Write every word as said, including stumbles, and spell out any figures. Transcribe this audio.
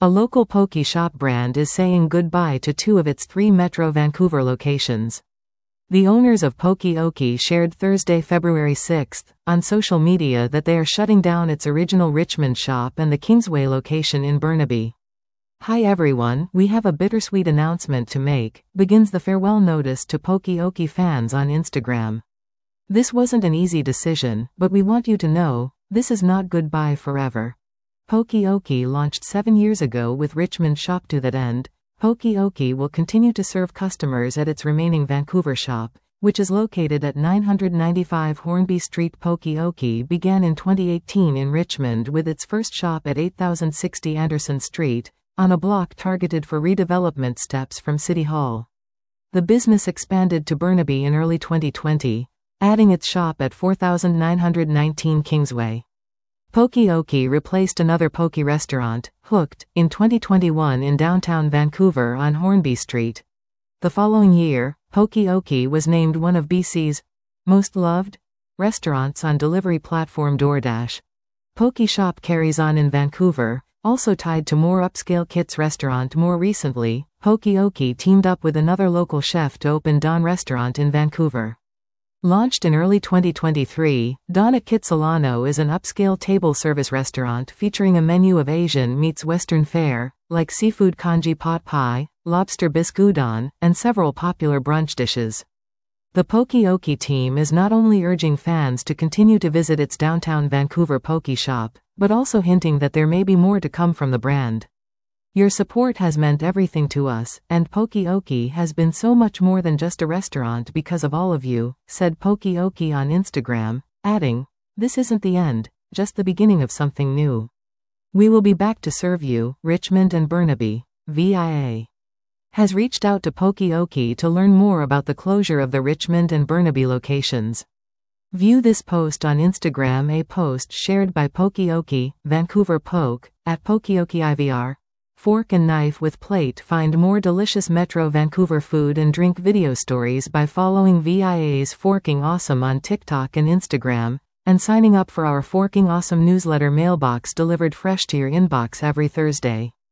A local poke shop brand is saying goodbye to two of its three Metro Vancouver locations. The owners of Poke-Okie shared Thursday, February sixth, on social media that they are shutting down its original Richmond shop and the Kingsway location in Burnaby. "Hi everyone, we have a bittersweet announcement to make," begins the farewell notice to Poke-Okie fans on Instagram. "This wasn't an easy decision, but we want you to know, this is not goodbye forever." Poke-Okie launched seven years ago with Richmond shop. To that end, Poke-Okie will continue to serve customers at its remaining Vancouver shop, which is located at nine ninety-five Hornby Street. Poke-Okie began in twenty eighteen in Richmond with its first shop at eight thousand sixty Anderson Street, on a block targeted for redevelopment steps from City Hall. The business expanded to Burnaby in early twenty twenty, adding its shop at four thousand nine hundred nineteen Kingsway. Poke-Okie replaced another poke restaurant, Hooked, in twenty twenty-one in downtown Vancouver on Hornby Street. The following year, Poke-Okie was named one of B C's most loved restaurants on delivery platform DoorDash. Poke Shop carries on in Vancouver, also tied to more upscale Kit's restaurant. More recently, Poke-Okie teamed up with another local chef to open Dawn Restaurant in Vancouver. Launched in early twenty twenty-three, Dawn at Kit Solano is an upscale table service restaurant featuring a menu of Asian meets Western fare, like seafood congee pot pie, lobster bisque udon, and several popular brunch dishes. The Poke-Okie team is not only urging fans to continue to visit its downtown Vancouver poke shop, but also hinting that there may be more to come from the brand. "Your support has meant everything to us, and Poke-Okie has been so much more than just a restaurant because of all of you," said Poke-Okie on Instagram, adding, "This isn't the end, just the beginning of something new. We will be back to serve you." Richmond and Burnaby. V I A has reached out to Poke-Okie to learn more about the closure of the Richmond and Burnaby locations. View this post on Instagram. A post shared by Poke-Okie, Vancouver Poke, at Poke-Okie I V R. Fork and knife with plate. Find more delicious Metro Vancouver food and drink video stories by following V I A's Forking Awesome on TikTok and Instagram, and signing up for our Forking Awesome newsletter mailbox delivered fresh to your inbox every Thursday.